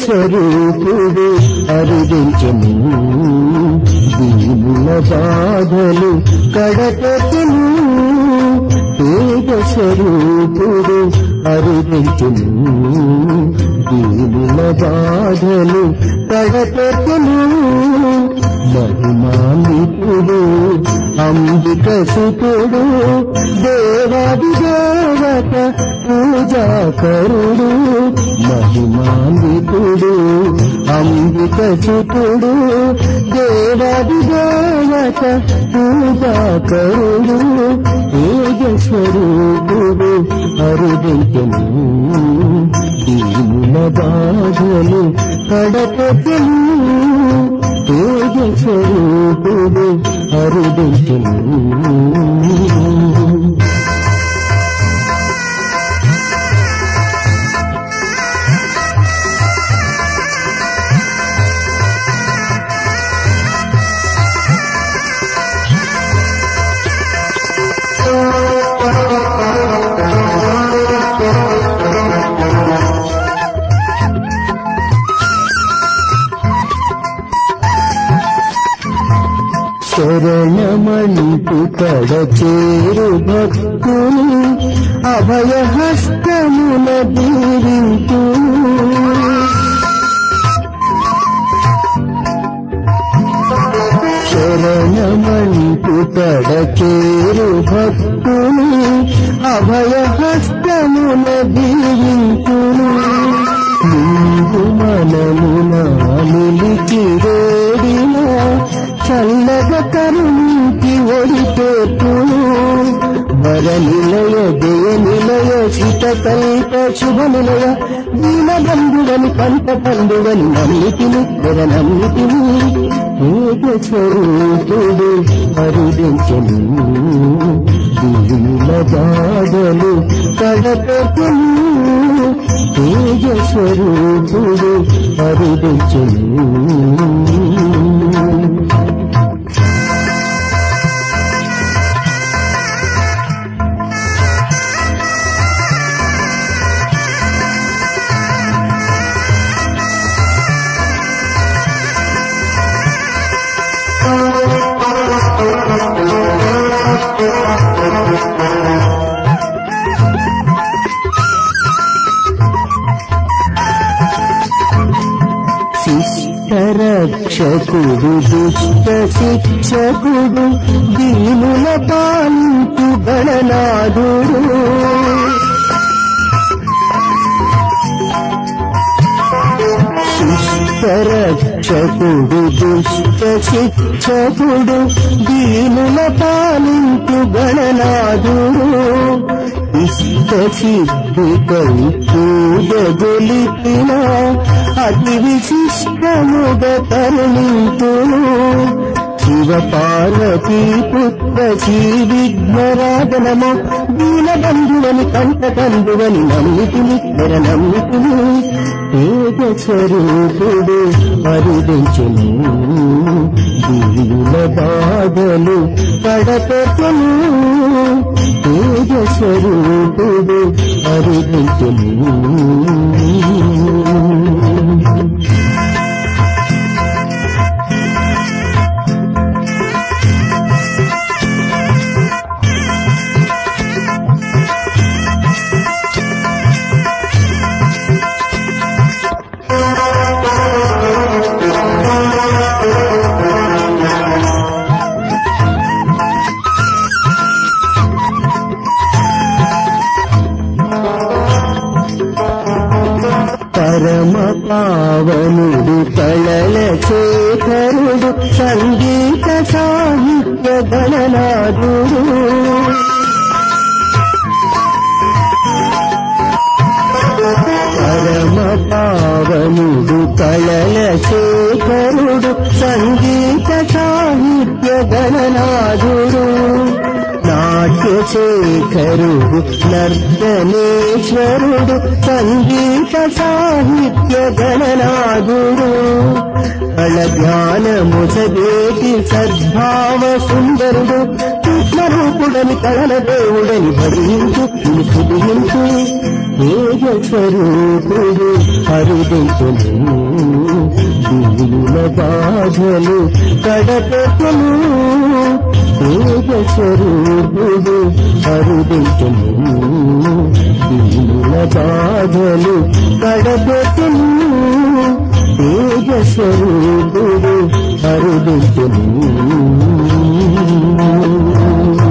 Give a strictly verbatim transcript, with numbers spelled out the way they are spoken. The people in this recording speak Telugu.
స్వరూపుడు అరుదించెను దీనుల బాధలు కడతెను తేజ స్వరూపుడు అరుదించెను దీనుల బాధలు కడతెను మహిమాన్వితుడు అంబిక సుతుడు దేవాది దేవత పూజాకరుడు మహిమాన్వితుడు అంబిక సుతుడు దేవాది దేవత పూజాకరుడు తేజస్వరూపుడు అరుదించెను దీనుల బాధలు కడతెను తేజస్వరూపుడు అరుదించెను శరణమంటూ కడచేరు భక్తుని అభయహస్తమున దీవింతు శరణమంటూ కడచేరు భక్తుని అభయహస్తమున దీవింతును ముందు మనమున నిలిచి వేడిన చల్లగ కరుణించి ఒడితేతును వర నిలయ జయ నిలయ శిత కల్ప శుభ నిలయ దీనబంధువని కంట పండువని నమ్మితిని వర నమ్మితిని తేజ స్వరూపుడు అరుదించెను దీనుల బాధలు కడతెను తేజ స్వరూపుడు అరుదించెను రక్షకుడు దుష్ట శిక్షకుడు దీనుల పాలించు గణనాథుడు రక్షకుడు దుష్ట శిక్షకుడు దీనుల పాలించు గణనాథుడు ఇష్ట సిద్ధికై పూజ గొలిపిన అతి విశిష్టముగ కరుణింతును శివ పార్వతీ పుత్ర శ్రీ విఘ్నరాజనము దీనబంధువని కంట కందువని నమ్మితిని తెర నమ్మితిని తేజ స్వరూపుడు అరుదించెను దీనుల బాధలు కడతెను తేజ స్వరూపుడు అరుదించెను పరమ పావనుడు కళల శేఖరుడు సంగీత సాహిత్య గణనాథుడు పరమ పావనుడు కళల శేఖరుడు సంగీత సాహిత్య గణనాథుడు నాట్యశేఖరుడు నర్తనేశ్వరుడు సంగీత సాహిత్య గణనాథుడు కళ జ్ఞానము సదేటి సద్భావ సుందరుడు సూక్ష్మరూపుడని కళల దేవుడని భరించు స్తుతించు తేజ స్వరూపుడు హరిదించును దీనుల బాధలు కడపెట్టును తేజస్వరూపుడు హరిదించును దీనుల బాధలు కడపెట్టును తేజస్వరూపుడు హరిదించును